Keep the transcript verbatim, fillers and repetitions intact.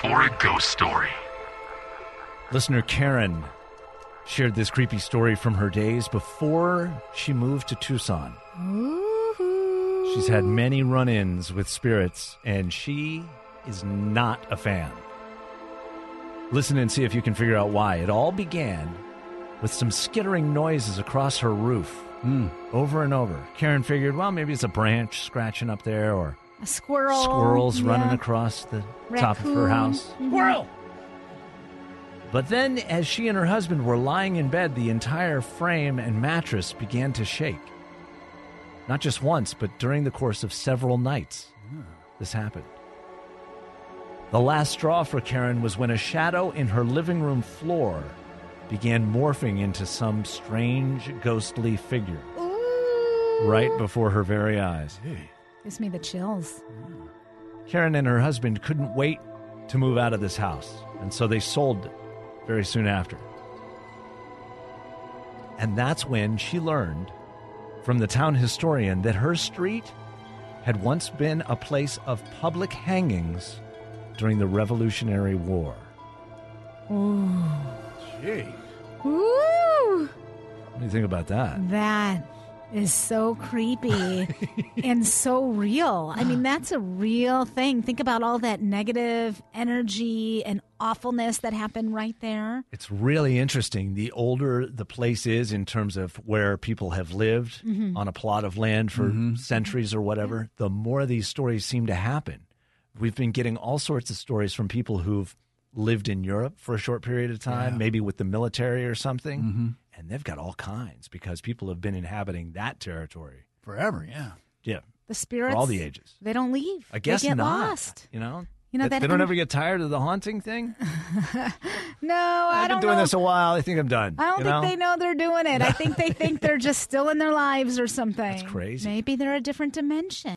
or a ghost story. Listener Karen shared this creepy story from her days before she moved to Tucson. Ooh. She's had many run-ins with spirits, and she is not a fan. Listen and see if you can figure out why. It all began with some skittering noises across her roof, mm. over and over. Karen figured, well, maybe it's a branch scratching up there, or a squirrel. Squirrels yeah. running across the Raccoon. top of her house. Mm-hmm. Squirrel! But then, as she and her husband were lying in bed, the entire frame and mattress began to shake. Not just once, but during the course of several nights, yeah. this happened. The last straw for Karen was when a shadow in her living room floor began morphing into some strange, ghostly figure. Ooh. Right before her very eyes. Hey. Gives me the chills. Karen and her husband couldn't wait to move out of this house, and so they sold it very soon after. And that's when she learned from the town historian that her street had once been a place of public hangings during the Revolutionary War. Ooh. Gee. Ooh. What do you think about that? That is so creepy and so real. I mean, that's a real thing. Think about all that negative energy and awfulness that happened right there. It's really interesting. The older the place is in terms of where people have lived mm-hmm. on a plot of land for mm-hmm. centuries or whatever, yeah. the more these stories seem to happen. We've been getting all sorts of stories from people who've lived in Europe for a short period of time, yeah. maybe with the military or something. Mm-hmm. And they've got all kinds because people have been inhabiting that territory forever. Yeah, yeah. The spirits, for all the ages. They don't leave. I guess they get not. Lost. You know, you know they, that they don't en- ever get tired of the haunting thing. No, I I've don't been doing know. this a while. I think I'm done. I don't you think know? they know they're doing it. I think they think they're just still in their lives or something. That's crazy. Maybe they're a different dimension.